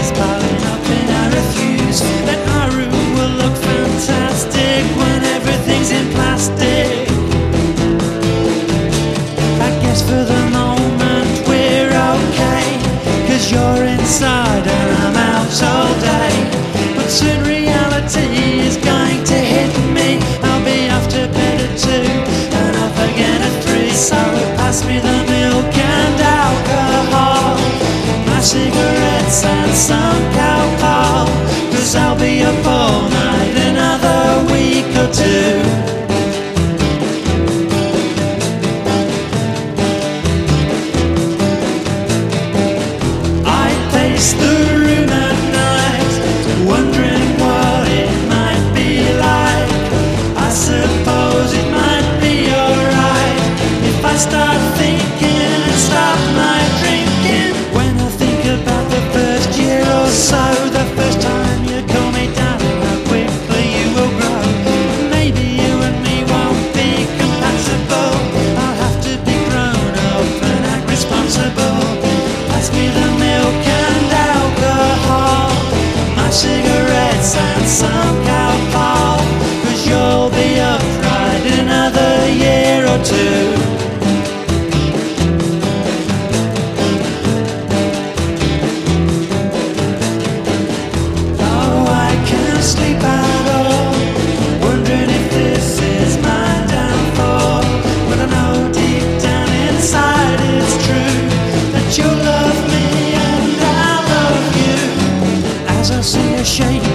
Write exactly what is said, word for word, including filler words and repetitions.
is piling up and I refuse. That our room will look fantastic when everything's in plastic. I guess for the moment we're okay, 'cause you're inside and I'm out all day. But soon reality is going to hit me. I'll be off to bed at two and up again at three. So pass me the milk and alcohol, my cigarettes and some cowpole, 'cause I'll be up all night another week or two. I pace the room at night, wondering what it might be like. I suppose it might be alright if I start thinking and stop my drinking. When I think about the first year or so, the first time you cool me down and how quickly you will grow. Maybe you and me won't be compatible. I'll have to be grown up and act responsible. Pass me the milk and alcohol, my cigarettes and some cowpole, 'cause you'll be upright another year or two. Oh, I can't sleep at all, wondering if this is my downfall. But I know deep down inside it's true, that you love me and I love you. As I see a shake